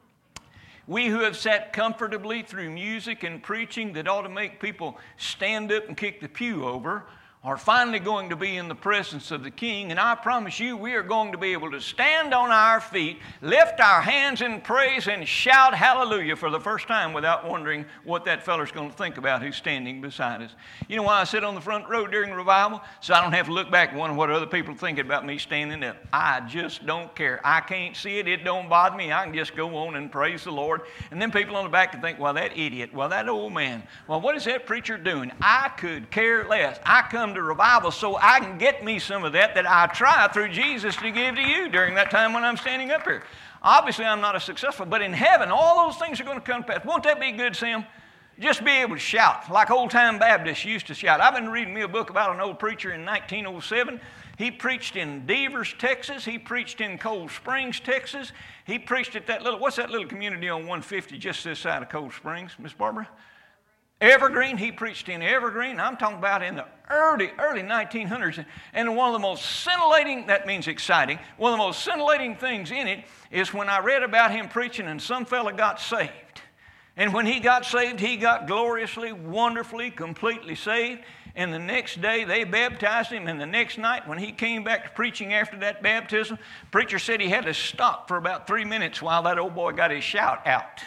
We who have sat comfortably through music and preaching that ought to make people stand up and kick the pew over are finally going to be in the presence of the King, and I promise you we are going to be able to stand on our feet, lift our hands in praise, and shout hallelujah for the first time without wondering what that feller's going to think about who's standing beside us. You know why I sit on the front row during revival? So I don't have to look back and wonder what other people are thinking about me standing up. I just don't care. I can't see it. It don't bother me. I can just go on and praise the Lord. And then people on the back can think, well, that idiot, well, that old man, well, what is that preacher doing? I could care less. I come to revival so I can get me some of that that I try through Jesus to give to you during that time when I'm standing up here. Obviously, I'm not as successful, but in heaven, all those things are going to come to pass. Won't that be good, Sam? Just be able to shout like old-time Baptists used to shout. I've been reading me a book about an old preacher in nineteen oh seven. He preached in Devers, Texas. He preached in Cold Springs, Texas. He preached at that little, what's that little community on one fifty just this side of Cold Springs, Miss Barbara? Evergreen. He preached in Evergreen. I'm talking about in the early, early nineteen hundreds. And one of the most scintillating, that means exciting, one of the most scintillating things in it is when I read about him preaching and some fella got saved. And when he got saved, he got gloriously, wonderfully, completely saved. And the next day they baptized him. And the next night when he came back to preaching after that baptism, the preacher said he had to stop for about three minutes while that old boy got his shout out.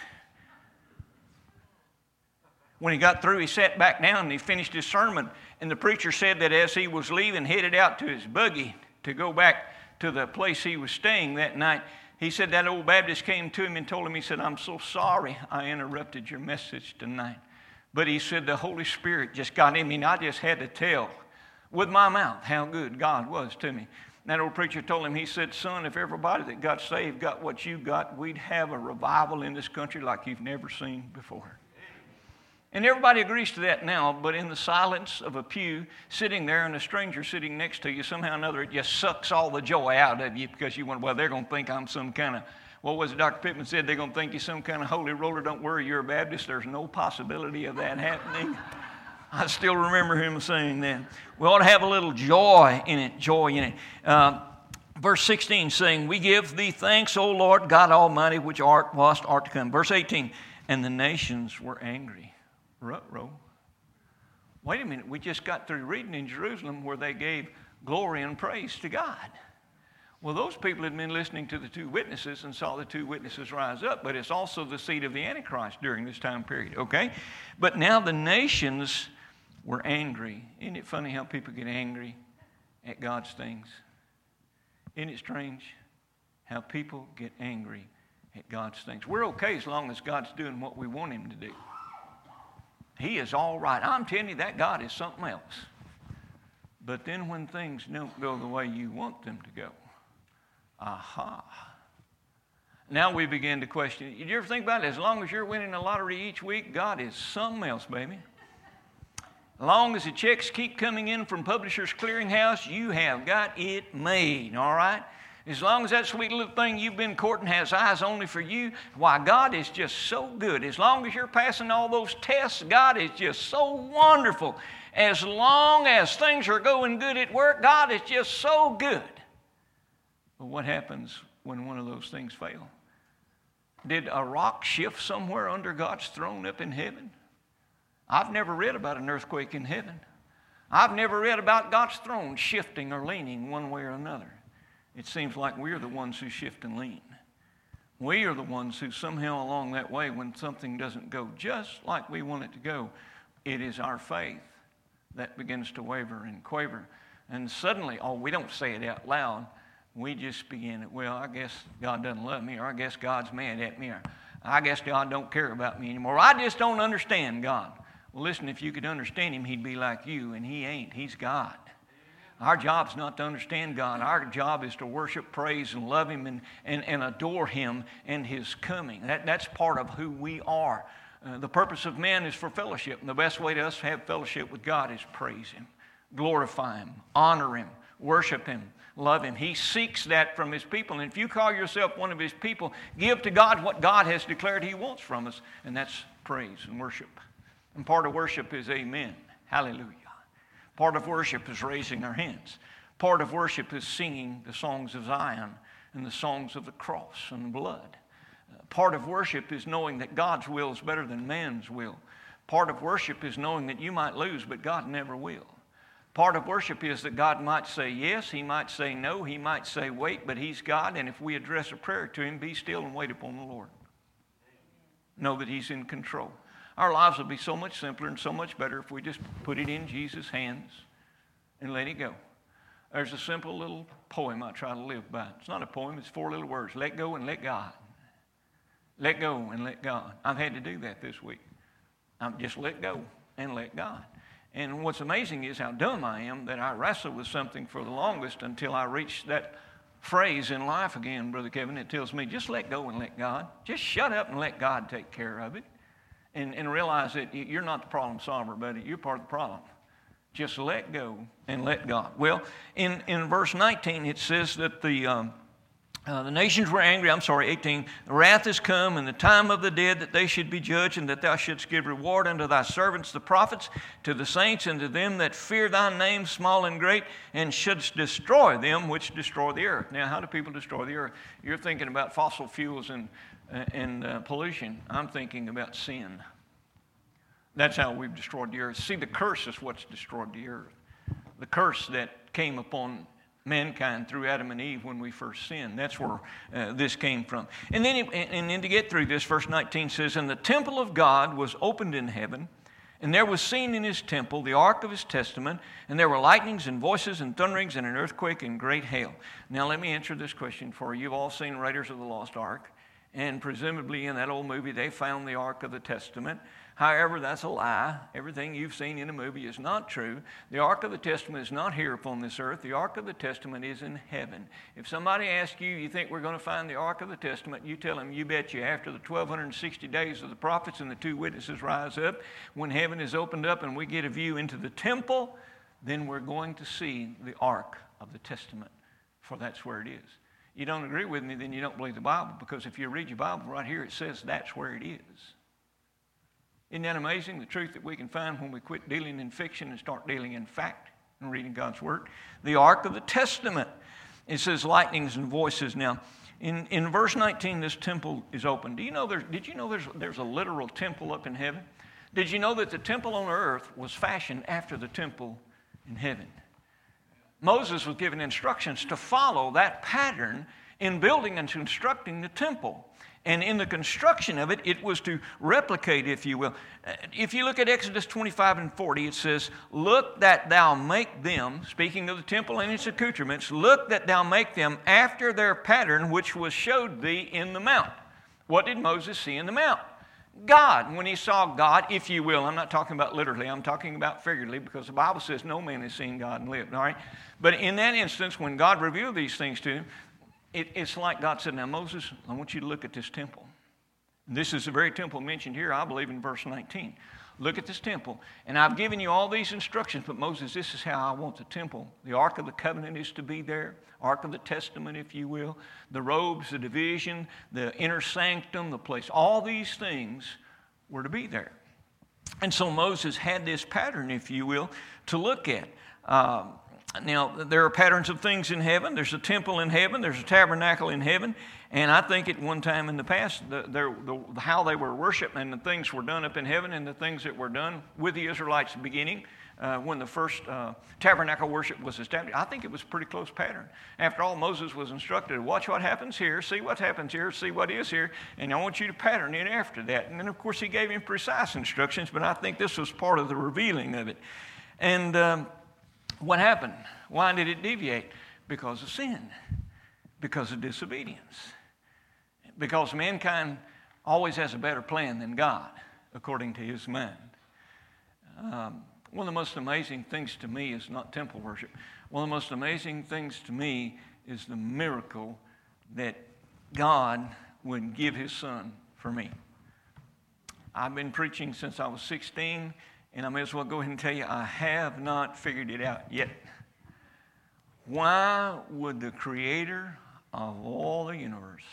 When he got through, he sat back down and he finished his sermon. And the preacher said that as he was leaving, headed out to his buggy to go back to the place he was staying that night, he said that old Baptist came to him and told him, he said, I'm so sorry I interrupted your message tonight. But he said the Holy Spirit just got in me and I just had to tell with my mouth how good God was to me. And that old preacher told him, he said, son, if everybody that got saved got what you got, we'd have a revival in this country like you've never seen before. And everybody agrees to that now, but in the silence of a pew, sitting there and a stranger sitting next to you, somehow or another, it just sucks all the joy out of you because you wonder, well, they're going to think I'm some kind of, what was it Doctor Pittman said? They're going to think you're some kind of holy roller. Don't worry, you're a Baptist. There's no possibility of that happening. I still remember him saying that. We ought to have a little joy in it, joy in it. Uh, verse sixteen saying, we give thee thanks, O Lord, God Almighty, which art, wast, art to come. Verse eighteen, and the nations were angry. Ruh-roh. Wait a minute, we just got through reading in Jerusalem where they gave glory and praise to God. Well, those people had been listening to the two witnesses and saw the two witnesses rise up, but it's also the seed of the Antichrist during this time period, okay? But now the nations were angry. Isn't it funny how people get angry at God's things? Isn't it strange how people get angry at God's things? We're okay as long as God's doing what we want him to do. He is all right. I'm telling you, that God is something else. But then when things don't go the way you want them to go, aha, now we begin to question it. You ever think about it? As long as you're winning the lottery each week, God is something else, baby. As long as the checks keep coming in from Publishers Clearinghouse, you have got it made, all right? As long as that sweet little thing you've been courting has eyes only for you, why, God is just so good. As long as you're passing all those tests, God is just so wonderful. As long as things are going good at work, God is just so good. But what happens when one of those things fail? Did a rock shift somewhere under God's throne up in heaven? I've never read about an earthquake in heaven. I've never read about God's throne shifting or leaning one way or another. It seems like we're the ones who shift and lean. We are the ones who somehow along that way, when something doesn't go just like we want it to go, it is our faith that begins to waver and quaver. And suddenly, oh, we don't say it out loud. We just begin, well, I guess God doesn't love me, or I guess God's mad at me, or I guess God don't care about me anymore. I just don't understand God. Well, listen, if you could understand him, he'd be like you, and he ain't. He's God. Our job's not to understand God. Our job is to worship, praise, and love him and, and, and adore him and his coming. That, that's part of who we are. Uh, the purpose of man is for fellowship, and the best way to us to have fellowship with God is praise him, glorify him, honor him, worship him, love him. He seeks that from his people. And if you call yourself one of his people, give to God what God has declared he wants from us, and that's praise and worship. And part of worship is amen. Hallelujah. Part of worship is raising our hands. Part of worship is singing the songs of Zion and the songs of the cross and blood. Uh, part of worship is knowing that God's will is better than man's will. Part of worship is knowing that you might lose, but God never will. Part of worship is that God might say yes, he might say no, he might say wait, but he's God, and if we address a prayer to him, be still and wait upon the Lord. Know that he's in control. Our lives will be so much simpler and so much better if we just put it in Jesus' hands and let it go. There's a simple little poem I try to live by. It's not a poem, it's four little words. Let go and let God. Let go and let God. I've had to do that this week. I've just let go and let God. And what's amazing is how dumb I am that I wrestled with something for the longest until I reached that phrase in life again, Brother Kevin. It tells me, just let go and let God. Just shut up and let God take care of it. And, and realize that you're not the problem solver, buddy. You're part of the problem. Just let go and let God. Well, in, in verse nineteen, it says that the, um, uh, the nations were angry. I'm sorry, eighteen. The wrath is come, and the time of the dead that they should be judged, and that thou shouldst give reward unto thy servants, the prophets, to the saints, and to them that fear thy name, small and great, and shouldst destroy them which destroy the earth. Now, how do people destroy the earth? You're thinking about fossil fuels and and uh, pollution. I'm thinking about sin. That's how we've destroyed the earth. See, the curse is what's destroyed the earth. The curse that came upon mankind through Adam and Eve when we first sinned. That's where uh, this came from. And then, and then to get through this, verse nineteen says, and the temple of God was opened in heaven, and there was seen in his temple the ark of his testament, and there were lightnings and voices and thunderings and an earthquake and great hail. Now let me answer this question for you. You've all seen Raiders of the Lost Ark. And presumably in that old movie, they found the Ark of the Testament. However, that's a lie. Everything you've seen in a movie is not true. The Ark of the Testament is not here upon this earth. The Ark of the Testament is in heaven. If somebody asks you, you think we're going to find the Ark of the Testament, you tell them, you bet you, after the twelve sixty days of the prophets and the two witnesses rise up, when heaven is opened up and we get a view into the temple, then we're going to see the Ark of the Testament, for that's where it is. You don't agree with me, then you don't believe the Bible, because if you read your Bible right here, it says that's where it is. Isn't that amazing, the truth that we can find when we quit dealing in fiction and start dealing in fact and reading God's Word? The Ark of the Testament. It says lightnings and voices. Now, in, in verse nineteen, this temple is open. Do you know there's, did you know there's, there's a literal temple up in heaven? Did you know that the temple on earth was fashioned after the temple in heaven? Moses was given instructions to follow that pattern in building and constructing the temple. And in the construction of it, it was to replicate, if you will. If you look at Exodus twenty-five and forty, it says, look that thou make them, speaking of the temple and its accoutrements, look that thou make them after their pattern which was showed thee in the mount. What did Moses see in the mount? God. When he saw God, if you will, I'm not talking about literally, I'm talking about figuratively, because the Bible says no man has seen God and lived, all right? But in that instance, when God revealed these things to him, it, it's like God said, now Moses, I want you to look at this temple. This is the very temple mentioned here, I believe, in verse nineteen. Look at this temple. And I've given you all these instructions, but Moses, this is how I want the temple. The Ark of the Covenant is to be there, Ark of the Testament, if you will. The robes, the division, the inner sanctum, the place. All these things were to be there. And so Moses had this pattern, if you will, to look at. Um, Now, there are patterns of things in heaven. There's a temple in heaven. There's a tabernacle in heaven. And I think at one time in the past, the, the, the, how they were worshiped and the things were done up in heaven and the things that were done with the Israelites beginning uh, when the first uh, tabernacle worship was established, I think it was a pretty close pattern. After all, Moses was instructed, watch what happens here, see what happens here, see what is here, and I want you to pattern it after that. And then, of course, he gave him precise instructions, but I think this was part of the revealing of it. And Um, What happened? Why did it deviate? Because of sin, because of disobedience, because mankind always has a better plan than God, according to his mind. Um, one of the most amazing things to me is not temple worship. One of the most amazing things to me is the miracle that God would give his son for me. I've been preaching since I was sixteen. And I may as well go ahead and tell you, I have not figured it out yet. Why would the creator of all the universe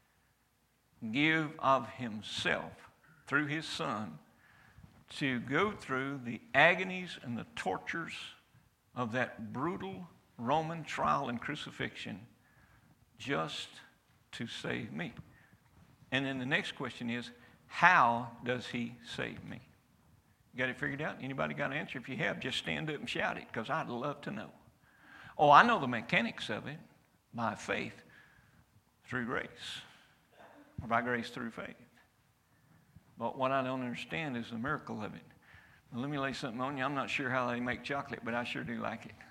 give of himself through his son to go through the agonies and the tortures of that brutal Roman trial and crucifixion just to save me? And then the next question is, how does he save me? You got it figured out? Anybody got an answer? If you have, just stand up and shout it, because I'd love to know. Oh, I know the mechanics of it. By faith through grace, or by grace through faith. But what I don't understand is the miracle of it. Now, let me lay something on you. I'm not sure how they make chocolate, but I sure do like it.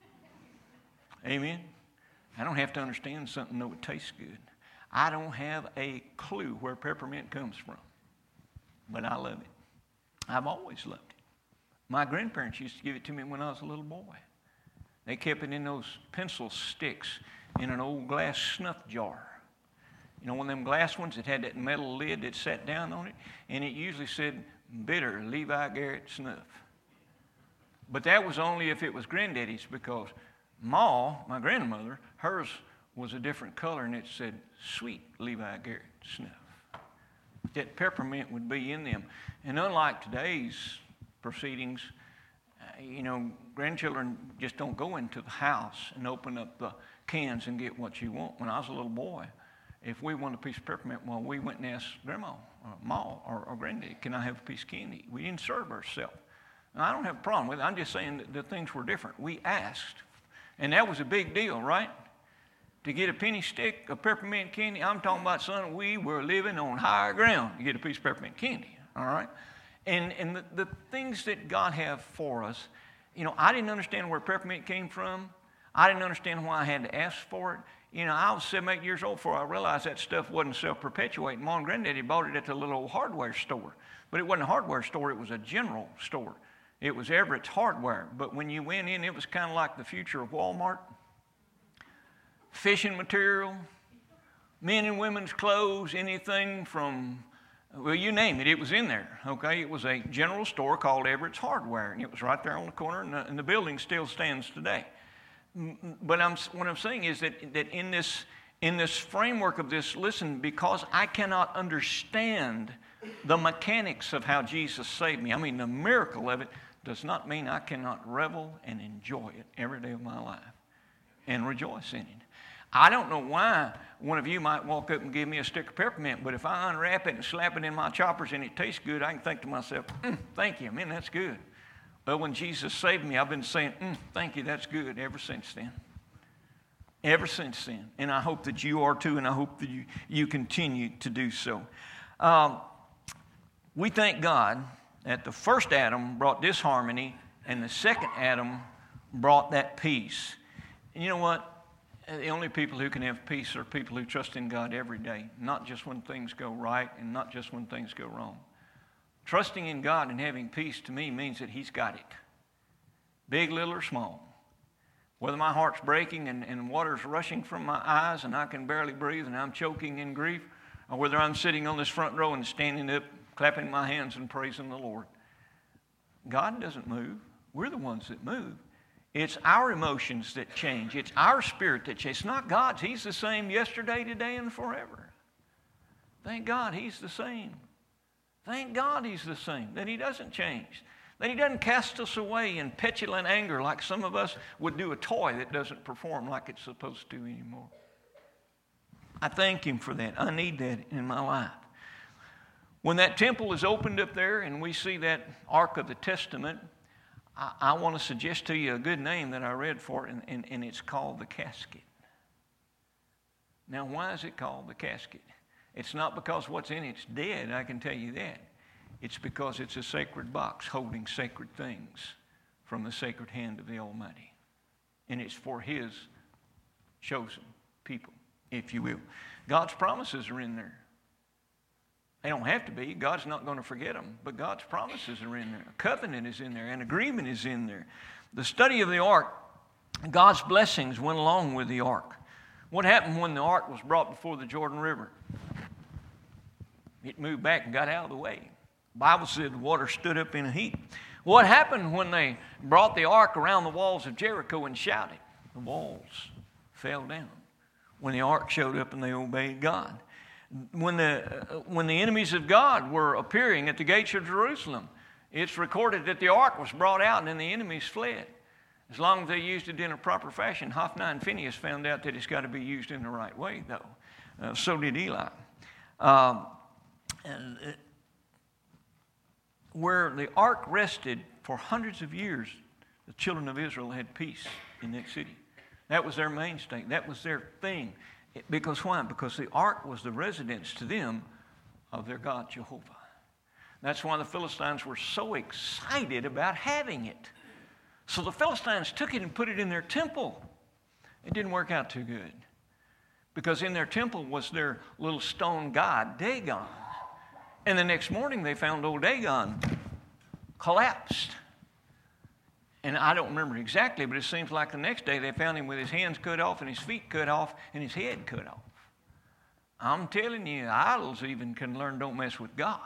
Amen? I don't have to understand something to know it tastes good. I don't have a clue where peppermint comes from, but I love it. I've always loved it. My grandparents used to give it to me when I was a little boy. They kept it in those pencil sticks in an old glass snuff jar. You know, one of them glass ones that had that metal lid that sat down on it, and it usually said, bitter Levi Garrett snuff. But that was only if it was Granddaddy's, because Ma, my grandmother, hers was a different color, and it said, sweet Levi Garrett snuff. That peppermint would be in them. And unlike today's proceedings, uh, you know, grandchildren just don't go into the house and open up the cans and get what you want. When I was a little boy, if we wanted a piece of peppermint, well, we went and asked Grandma, or Ma, or, or Granddaddy, can I have a piece of candy? We didn't serve ourselves. And I don't have a problem with it. I'm just saying that the things were different. We asked. And that was a big deal, right? To get a penny stick of peppermint candy, I'm talking about, son, we were living on higher ground to get a piece of peppermint candy, all right? And and the, the things that God have for us, you know, I didn't understand where peppermint came from. I didn't understand why I had to ask for it. You know, I was seven, eight years old before I realized that stuff wasn't self-perpetuating. Mom and Granddaddy bought it at the little old hardware store. But it wasn't a hardware store, it was a general store. It was Everett's Hardware. But when you went in, it was kind of like the future of Walmart. Fishing material, men and women's clothes, anything from, well, you name it, it was in there, okay? It was a general store called Everett's Hardware, and it was right there on the corner, and the, and the building still stands today. But I'm, what I'm saying is that, that in this, in this framework of this, listen, because I cannot understand the mechanics of how Jesus saved me, I mean, the miracle of it does not mean I cannot revel and enjoy it every day of my life and rejoice in it. I don't know why one of you might walk up and give me a stick of peppermint, but if I unwrap it and slap it in my choppers and it tastes good, I can think to myself, mm, thank you, man, that's good. But when Jesus saved me, I've been saying, mm, thank you, that's good, ever since then. Ever since then. And I hope that you are too, and I hope that you, you continue to do so. Um, we thank God that the first Adam brought disharmony, and the second Adam brought that peace. And you know what? The only people who can have peace are people who trust in God every day, not just when things go right and not just when things go wrong. Trusting in God and having peace to me means that He's got it, big, little, or small. Whether my heart's breaking and, and water's rushing from my eyes and I can barely breathe and I'm choking in grief, or whether I'm sitting on this front row and standing up, clapping my hands and praising the Lord. God doesn't move. We're the ones that move. It's our emotions that change. It's our spirit that changes. It's not God's. He's the same yesterday, today, and forever. Thank God He's the same. Thank God He's the same, that He doesn't change, that He doesn't cast us away in petulant anger like some of us would do a toy that doesn't perform like it's supposed to anymore. I thank Him for that. I need that in my life. When that temple is opened up there and we see that Ark of the Testament, I, I want to suggest to you a good name that I read for it, and, and, and it's called the casket. Now, why is it called the casket? It's not because what's in it's dead, I can tell you that. It's because it's a sacred box holding sacred things from the sacred hand of the Almighty. And it's for His chosen people, if you will. God's promises are in there. They don't have to be. God's not going to forget them. But God's promises are in there. A covenant is in there. An agreement is in there. The study of the ark, God's blessings went along with the ark. What happened when the ark was brought before the Jordan River? It moved back and got out of the way. The Bible said the water stood up in a heap. What happened when they brought the ark around the walls of Jericho and shouted? The walls fell down when the ark showed up and they obeyed God. When the, uh, when the enemies of God were appearing at the gates of Jerusalem, it's recorded that the ark was brought out and then the enemies fled. As long as they used it in a proper fashion. Hophni and Phinehas found out that it's got to be used in the right way, though. Uh, so did Eli. Um, and, uh, where the ark rested for hundreds of years, the children of Israel had peace in that city. That was their mainstay. That was their thing. Because why? Because the ark was the residence to them of their God Jehovah. That's why the Philistines were so excited about having it. So the Philistines took it and put it in their temple. It didn't work out too good. Because in their temple was their little stone god, Dagon. And the next morning they found old Dagon collapsed. And I don't remember exactly, but it seems like the next day they found him with his hands cut off and his feet cut off and his head cut off. I'm telling you, idols even can learn don't mess with God.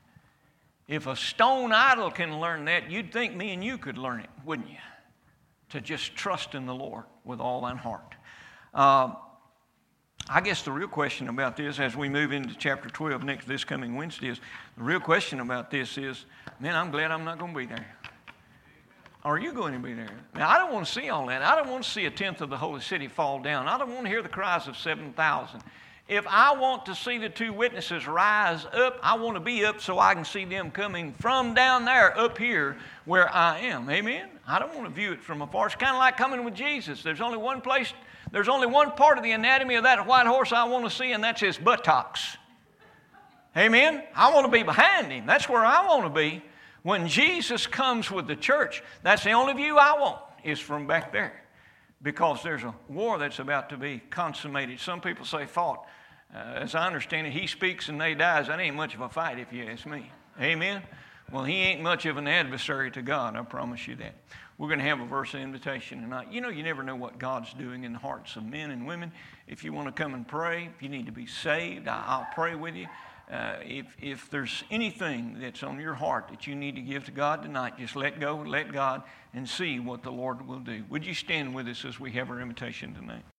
If a stone idol can learn that, you'd think me and you could learn it, wouldn't you? To just trust in the Lord with all thine heart. Uh, I guess the real question about this, as we move into chapter twelve next this coming Wednesday, is the real question about this is, man, I'm glad I'm not going to be there. Are you going to be there? Now, I don't want to see all that. I don't want to see a tenth of the holy city fall down. I don't want to hear the cries of seven thousand. If I want to see the two witnesses rise up, I want to be up so I can see them coming from down there up here where I am. Amen? I don't want to view it from afar. It's kind of like coming with Jesus. There's only one place, there's only one part of the anatomy of that white horse I want to see, and that's his buttocks. Amen? I want to be behind him. That's where I want to be. When Jesus comes with the church, that's the only view I want, is from back there. Because there's a war that's about to be consummated. Some people say fought. Uh, as I understand it, he speaks and they dies. That ain't much of a fight if you ask me. Amen? Well, he ain't much of an adversary to God, I promise you that. We're going to have a verse of invitation tonight. You know, you never know what God's doing in the hearts of men and women. If you want to come and pray, if you need to be saved, I, I'll pray with you. Uh, if, if there's anything that's on your heart that you need to give to God tonight, just let go, let God, and see what the Lord will do. Would you stand with us as we have our invitation tonight?